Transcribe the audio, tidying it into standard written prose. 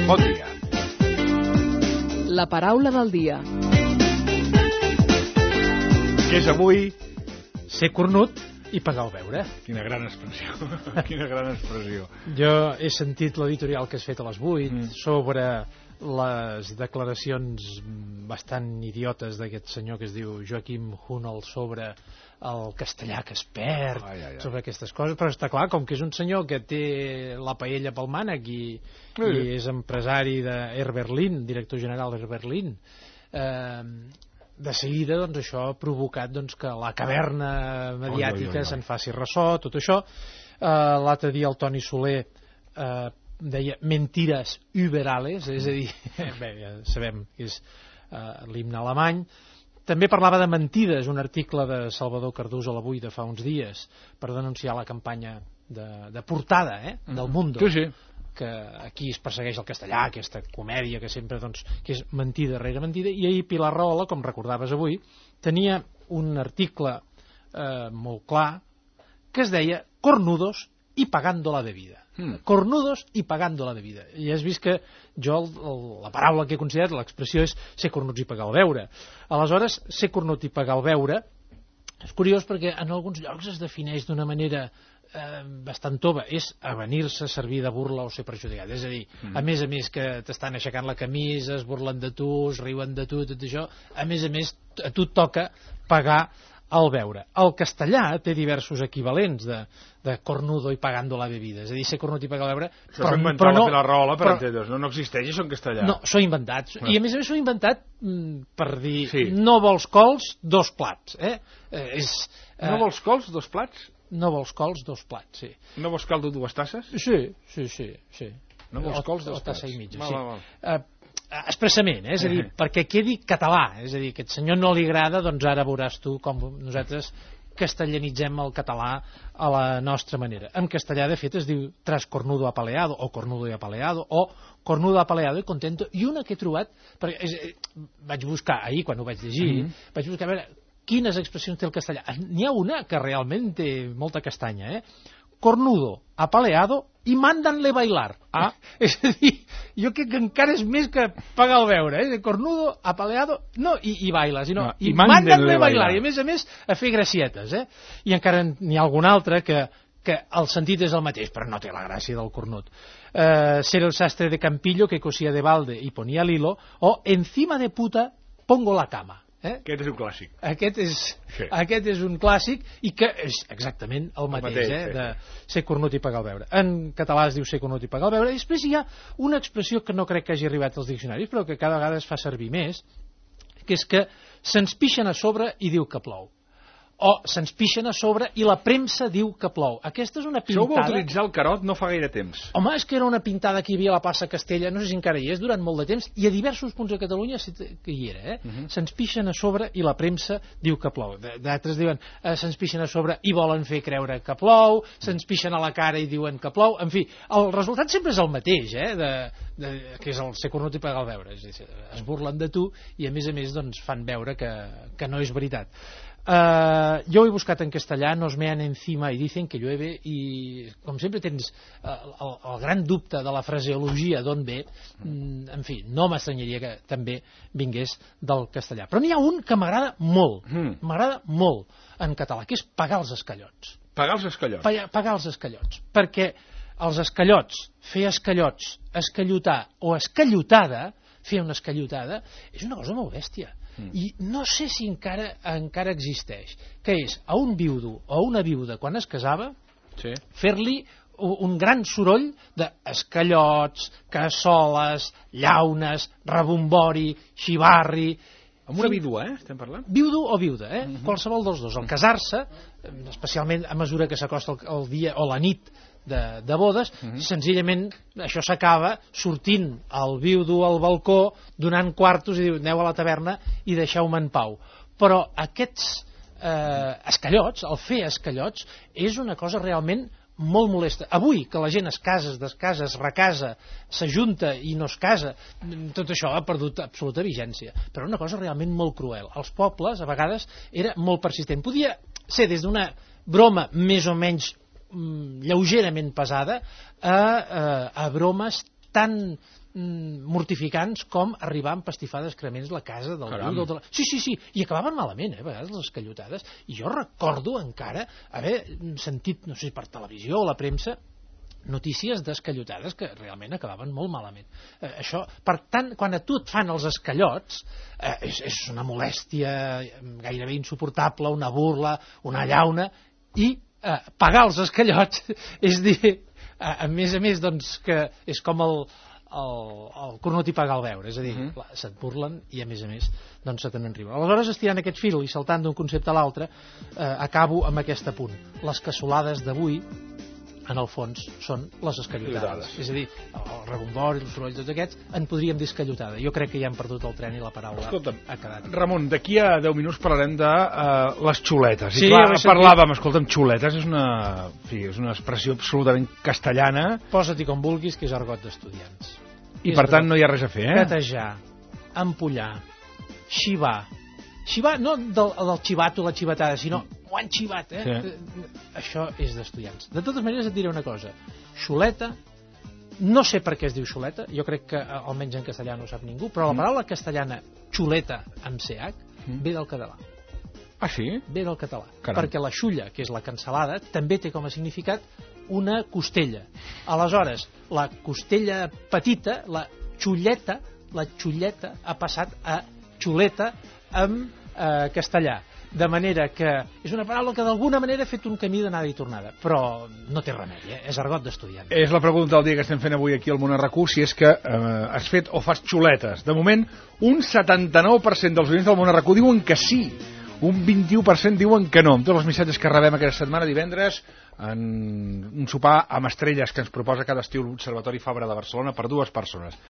Bon dia. La paraula del dia. Què és avui? Ser cornut i pagar el beure. Quina gran expressió. Quina gran expressió. Jo he sentit l'editorial que has fet a les 8 sobre les declaracions bastant idiotes d'aquest senyor que es diu Joaquim Hunol sobre el castellà que es perd, sobre aquestes coses, però està clar, com que és un senyor que té la paella pel mànec i és empresari d'Air Berlin, director general d'Air Berlin, de seguida doncs, això ha provocat doncs, que la caverna mediàtica se'n faci ressò, tot això. L'altre dia el Toni Soler deia mentiras überales, és a dir, bé, ja sabem que és l'himne alemany. També parlava de mentides, un article de Salvador Cardús a l'Avui de fa uns dies per denunciar la campanya de portada del Mundo, que aquí es persegueix el castellà, aquesta comèdia que sempre doncs, que és mentida rere mentida, i ahir Pilar Rahola, com recordaves avui, tenia un article molt clar que es deia Cornudos y pagando la bebida. Cornudos y pagando la bebida. I has vist que jo la paraula que he considerat, l'expressió és ser cornuts i pagar el beure. Aleshores, ser cornut i pagar el beure és curiós perquè en alguns llocs es defineix d'una manera bastant tova, és avenir-se, servir de burla o ser perjudicat. És a dir, a més que t'estan aixecant la camisa, es burlen de tu, es riuen de tu, tot això, a més, a tu et toca pagar el beure. El castellà té diversos equivalents de cornudo i pagando la bebida, és a dir, ser cornut i pagar el beure, però no, la Rahola, per entendre's, no existeix això en castellà. No, s'ho inventat, i a més s'ho inventat per dir, no vols cols, dos plats. No vols cols, dos plats? No vols cols, dos plats, sí. No vols caldo, dues tasses? Sí. No vols cols, dos plats? O tassa i mitja, sí. Expressament, és a dir, perquè quedi català, és a dir, que aquest senyor no li agrada, doncs ara veuràs tu com nosaltres castellanitzem el català a la nostra manera. En castellà, de fet, es diu trascornudo apaleado, o cornudo y apaleado, o cornudo apaleado y contento, i una que he trobat, perquè vaig buscar ahir, quan ho vaig llegir, vaig buscar a veure quines expressions té el castellà. N'hi ha una que realment té molta castanya, cornudo, apaleado i mandanle bailar. És a dir, jo crec que encara és més que pagar el beure, cornudo, apaleado, no, i bailes, i mandanle bailar, i a més a fer gracietes, I encara n'hi ha algun altre que el sentit és el mateix, però no té la gràcia del cornut. Ser el sastre de Campillo que cosía de balde y ponía el hilo, o encima de puta pongo la cama. Aquest és un clàssic. Aquest és un clàssic i que és exactament el mateix, de ser cornut i pagar el beure. En català es diu ser cornut i pagar el beure, i després hi ha una expressió que no crec que hagi arribat als diccionaris, però que cada vegada es fa servir més, que és que se'ns pixen a sobre i diu que plou. O se'ns pixen a sobre i la premsa diu que plou. Aquesta és una pintada... Això ho va utilitzar el Carot no fa gaire temps. Home, és que era una pintada que hi havia a la plaça Castella, no sé si encara hi és, durant molt de temps, i a diversos punts de Catalunya que hi era, Se'ns pixen a sobre i la premsa diu que plou. D'altres diuen se'ns pixen a sobre i volen fer creure que plou, se'ns pixen a la cara i diuen que plou, en fi, el resultat sempre és el mateix, que és el ser cornut i pagar el beure. Es burlen de tu i a més doncs fan veure que no és veritat. Jo ho he buscat en castellà, nos mean encima y dicen que llueve, i com sempre tens el gran dubte de la fraseologia d'on ve, en fi, no m'estranyaria que també vingués del castellà. Però n'hi ha un que m'agrada molt en català, que és pagar els escallots. Pagar els escallots? Pagar els escallots, perquè els escallots, fer escallots, escallotar o escallotada, fer una escallotada, és una cosa molt bèstia. I no sé si encara existeix, que és a un viudo o a una viuda quan es casava fer-li un gran soroll d'escallots, cassoles, llaunes, rebombori, xivarri. Amb una vídua, estem parlant? Viudo o viuda, qualsevol dels dos. Al casar-se, especialment a mesura que s'acosta el dia o la nit de bodes, senzillament això s'acaba sortint el viudo al balcó, donant quartos i diu aneu a la taverna i deixeu-me en pau. Però aquests escallots, el fer escallots, és una cosa realment molt molesta. Avui, que la gent es casa, es descasa, es recasa, s'ajunta i no es casa, tot això ha perdut absoluta vigència. Però una cosa realment molt cruel. Els pobles, a vegades, era molt persistent. Podia ser des d'una broma més o menys lleugerament pesada a bromes tan mortificants com arribar a empastifar d'excrements la casa del bull. Sí, i acabaven malament, a vegades, les escallotades. I jo recordo encara haver sentit, no sé, per televisió o la premsa, notícies d'escallotades que realment acabaven molt malament. Això, per tant, quan a tu et fan els escallots, és una molèstia gairebé insuportable, una burla, una llauna, i pagar els escallots és dir, a més, doncs, que és com el cornut i pagar el beure, és a dir, se't burlen i a més, doncs se te n'enriuen. Aleshores, estirant aquest fil i saltant d'un concepte a l'altre, acabo amb aquest apunt. Les cassolades d'avui, en el fons, són les escallotades. És a dir, el rebombori, el soroll, tots aquests, en podríem dir escallotada. Jo crec que ja hem perdut el tren i la paraula ha quedat. Ramon, d'aquí a 10 minuts parlarem de les xuletes. Sí, i clar, parlàvem, escolta'm, xuletes és una expressió absolutament castellana. Posa-t'hi com vulguis, que és argot d'estudiants. I per tant no hi ha res a fer, Catejar, empollar, xivar. Xivar, no del xivat o la xivatada, sinó ho han xivat, Sí. Això és d'estudiants. De totes maneres et diré una cosa. Xuleta, no sé per què es diu xuleta, jo crec que almenys en castellà no ho sap ningú, però la paraula castellana xuleta amb CH ve del català. Ah, sí? Ve del català. Caram. Perquè la xulla, que és la cansalada, també té com a significat una costella. Aleshores, la costella petita, la xulleta ha passat a xuleta en castellà. De manera que és una paraula que d'alguna manera ha fet un camí d'anada i tornada, però no té remei, és argot d'estudiant. És la pregunta del dia que estem fent avui aquí al Món RQ, si és que has fet o fas xuletes. De moment, un 79% dels oients del Món RQ diuen que sí, un 21% diuen que no. Amb tots els missatges que rebem aquesta setmana, divendres, en un sopar amb estrelles que ens proposa cada estiu l'Observatori Fabra de Barcelona per 2 persones.